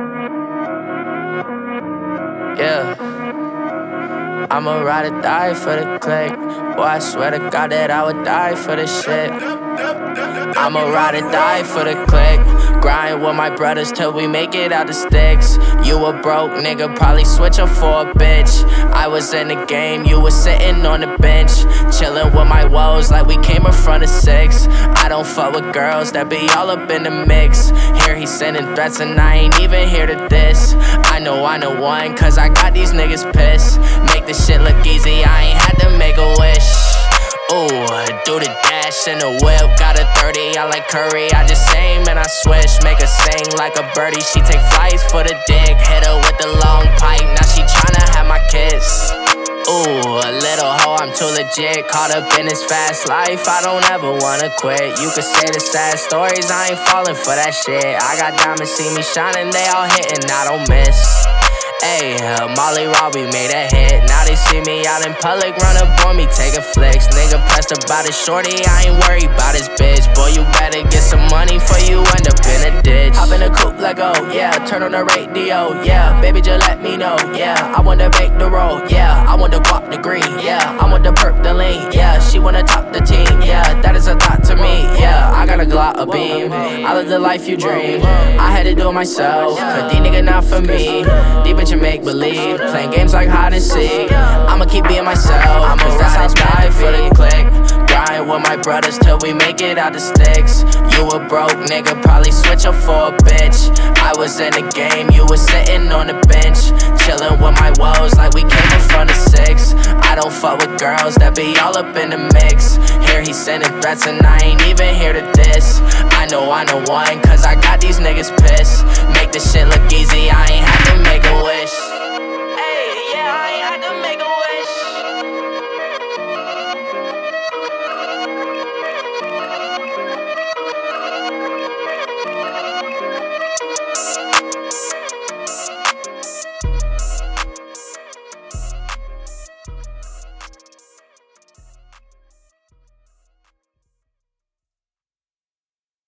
Yeah, I'ma ride or die for the click. Boy, I swear to God that I would die for this shit. I'ma ride or die for the click. Grind with my brothers till we make it out the sticks. You a broke nigga, probably switch up for a bitch. I was in the game, you was sitting on the bench. Chillin' with my woes like we came in front of six. I don't fuck with girls that be all up in the mix. Here he sending threats and I ain't even here to diss. I know one, cause I got these niggas pissed. Make this shit look easy, I ain't had to make a wish. Ooh, do the dash in the whip, got a 30, I like Curry, I just aim and I switch. Make her sing like a birdie, she take flights for the dick. Hit her with the long pipe, now she tryna have my kiss. Ooh, a little hoe, I'm too legit. Caught up in this fast life, I don't ever wanna quit. You could say the sad stories, I ain't falling for that shit. I got diamonds, see me shining, they all hitting, I don't miss. Ayy, Molly Robbie made a hit. Now they see me out in public, run up on me, take a flex. Nigga pressed about his shorty, I ain't worried about his bitch. Boy, you better get some money for you end up in a ditch. Hop in a coupe, let go, yeah. Turn on the radio, yeah. Baby, just let me know, yeah. I want to make the roll, yeah. I want to guap the green, yeah. I want the perk, the lean, yeah. She wanna top the team, yeah. That is a thought to me, yeah. I got a Glock, a beam. I live the life you dream. I had to do it myself, cause these niggas not for me. These bitches make believe, playing games like hide and seek. I'ma keep being myself, cause that's how I die for the click. Grind with my brothers till we make it out the sticks. You a broke nigga, probably switch up for a bitch. I was in the game, you was sitting on the bench. Chillin' with my woes like we came in front of six. I don't fuck with girls that be all up in the mix. Here he sending threats and I ain't even here to diss. I know one, cause I got these niggas pissed. Make this shit look easy,